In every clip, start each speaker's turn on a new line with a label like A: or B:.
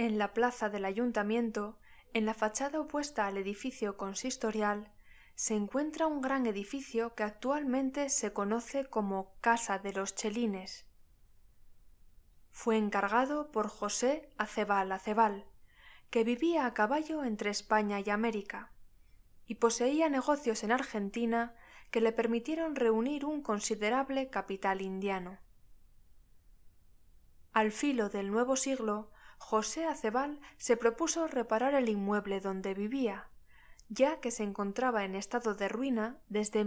A: En la plaza del ayuntamiento, en la fachada opuesta al edificio consistorial, se encuentra un gran edificio que actualmente se conoce como Casa de los Chelines. Fue encargado por José Acebal Acebal, que vivía a caballo entre España y América, y poseía negocios en Argentina que le permitieron reunir un considerable capital indiano. Al filo del nuevo siglo, José Acebal se propuso reparar el inmueble donde vivía, ya que se encontraba en estado de ruina desde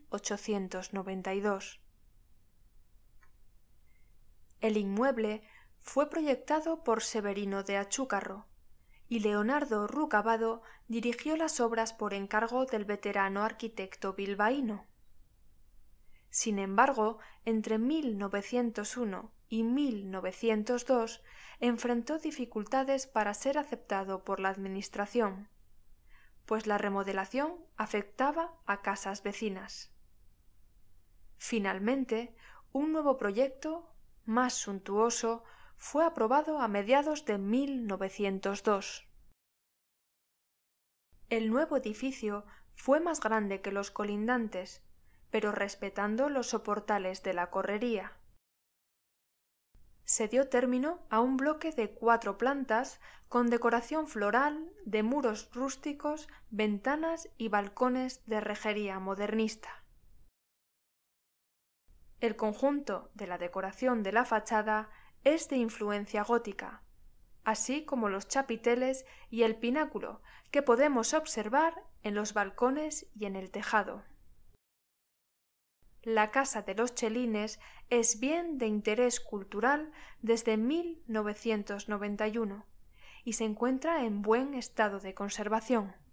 A: 1892. El inmueble fue proyectado por Severino de Achúcarro, y Leonardo Rucabado dirigió las obras por encargo del veterano arquitecto bilbaíno. Sin embargo, entre 1901 y 1902 enfrentó dificultades para ser aceptado por la administración, pues la remodelación afectaba a casas vecinas. Finalmente, un nuevo proyecto, más suntuoso, fue aprobado a mediados de 1902. El nuevo edificio fue más grande que los colindantes, pero respetando los soportales de la correría. Se dio término a un bloque de 4 plantas con decoración floral, de muros rústicos, ventanas y balcones de rejería modernista. El conjunto de la decoración de la fachada es de influencia gótica, así como los chapiteles y el pináculo que podemos observar en los balcones y en el tejado. La Casa de los Chelines es bien de interés cultural desde 1991 y se encuentra en buen estado de conservación.